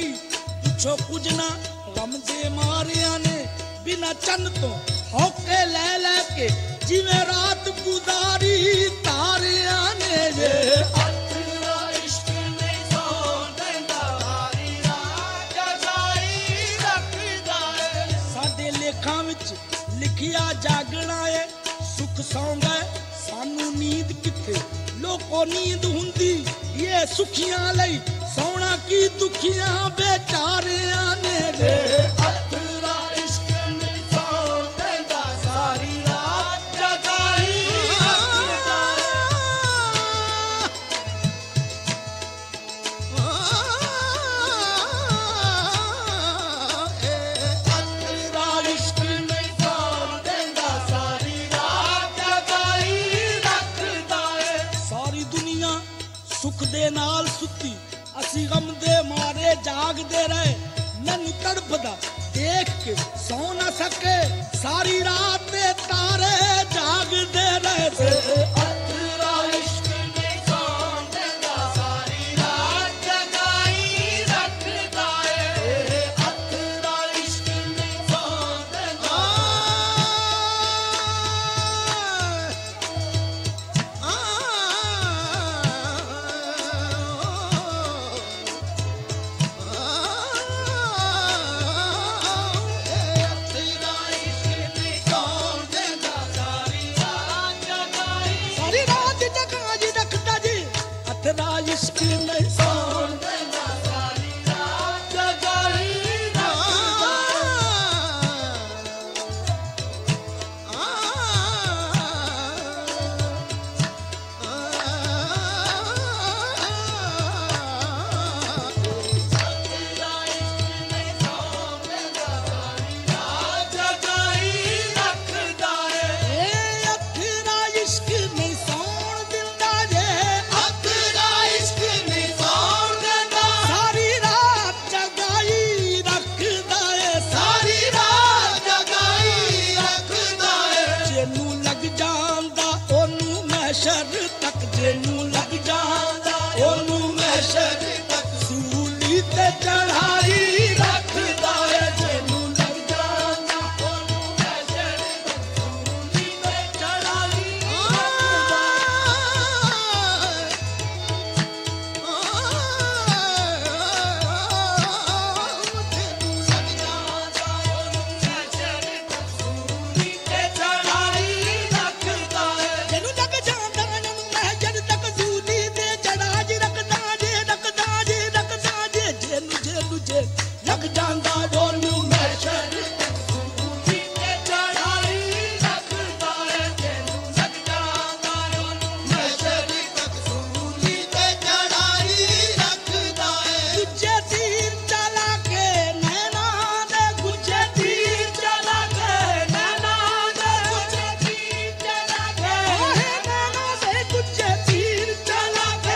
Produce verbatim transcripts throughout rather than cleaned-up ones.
की पुछो कुछ ना गम दे मारिया ने बिना चन तो होके ले ले के जिवे रात गुजारी तारिया ने जे अतरा इश्क ने सोन देंदा सारी रात जगाई रखदा है साडे लेखां विच लिखिया जागना है सुख सौंदा सानू नींद किथे लोको नींद हुंदी ये सुखियां लई सौना की दुखियां बेचारियां ने रे अतरा इश्क ने सोन देंदा सारी रात जगाई रखदा है अतरा इश्क ने सोन देंदा सारी रात जगाई रखदा है सारी दुनिया सुख दे नाल सुती असी गम दे मारे जागदे रहे मैनू तड़पदा देख के सौ ना सके सारी रात दे तारे जागदे रहे अतरा इश्क ने सोन देंदा सारी रात जगाई रखदा है अतरा इश्क ने सोन देंदा अतरा इश्क ने सोन देंदा सारी रात जगाई सारी रात जगाई रखदा जी अथरा इश्क नहीं सोन देंदा सारी रात जगाई रखदा अतरा इश्क ने सोन देंदा सारी रात जगाई रखदा है ए अथरा इश्क नहीं सौण दिंदा जे अतरा इश्क ने सोन देंदा सारी रात जगाई रखदा है सारी रात जगाई रखदा है जेनू लग जांदा ओनू महशर तक जेनू लग जांदा ओनू महशर तक सूली ते चढ़ाई रखदा है जेनू लग जांदा ओनू महशर तक सूली ते चढ़ाई जेनू लग जांदा ओनू महशर तक सूली ते चढ़ाई रखदा जे रखदा जे रखदा जे जेनू जेनू जे लग जांदा ओनू महशर गुज्जे तीर चला के नैना दे गुज्जे तीर चला के नैना दे गुज्जे तीर चला के ओहे नैना दे गुज्जे तीर चला के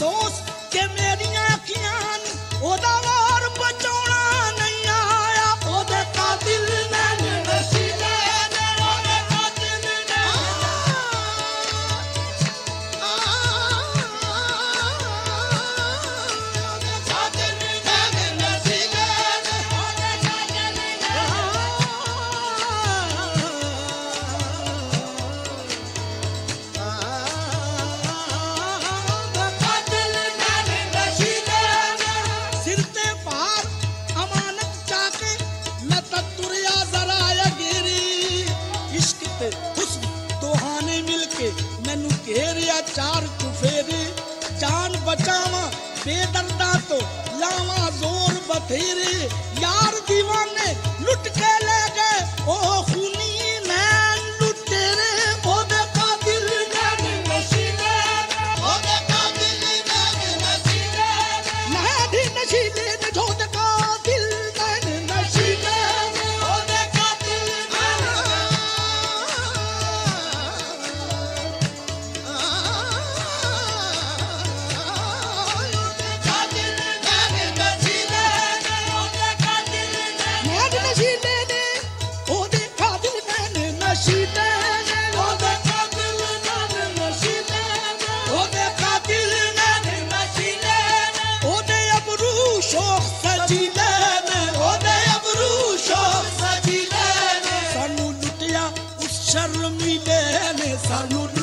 ਅਫਸੋਸ ਕਿ ਮੇਰੀਆਂ ਅੱਖੀਆਂ ਨੂੰ ਉਹਦਾ ਵਾਰ ਬਚਾਉਣਾ ਨਹੀਂ ਆਇਆ। ਉਹਦੇ ਕਾਤਿਲ ਨੈਣ ਨਸ਼ੀਲੇ ਨੇ, ਉਹਦੇ ਕਾਤਿਲ ਨੈਣ ਮੈਨੂੰ ਘੇਰਿਆ ਚਾਰ ਚੁਫੇਰੇ। ਜਾਨ ਬਚਾਵਾਂ ਬੇਦਰਦਾਂ ਤੋਂ ਲਾਵਾਂ ਜ਼ੋਰ ਬਥੇਰੇ। ਯਾਰ ਦੀਵਾਨੇ ਲੁੱਟ ਕੇ ਲੈ ਗਏ ਉਹ ਖੂਨੀ ਨੈਣ ਲੁਟੇਰੇ। ਉਹਦੇ ਕਾਤਿਲ ਨੈਣ ਨਸ਼ੀਲੇ ਨੇ, ਉਹਦੇ ਕਾਤਿਲ ਨੈਣ ਨਸ਼ੀਲੇ ਨੇ, ਨੈਣ ਨਸ਼ੀਲੇ ਨੇ, ਉਹਦੇ ਕਾਤਿਲ ਨੈਣ ਨਸ਼ੀਲੇ ਨੇ, ਉਹਦੇ ਕਾਤਿਲ ਨੈਣ ਸਾਨੂੰ ਲੁੱਟਿਆ ਉਸ ਸ਼ਰਮੀਲੇ ਨੇ, ਸਾਨੂੰ